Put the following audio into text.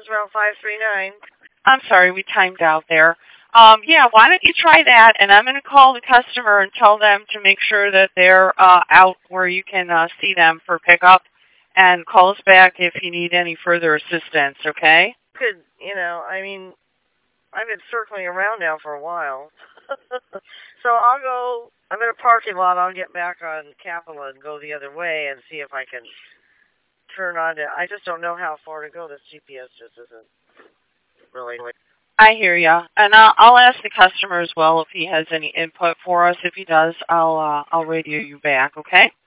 around 539. I'm sorry, we timed out there. Yeah, why don't you try that? And I'm going to call the customer and tell them to make sure that they're out where you can see them for pickup. And call us back if you need any further assistance, okay? Could, I mean, I've been circling around now for a while. So I'm in a parking lot. I'll get back on Capitol and go the other way and see if I can turn on it. I just don't know how far to go. This GPS just isn't really. I hear ya. And I'll ask the customer as well if he has any input for us. If he does, I'll radio you back, okay?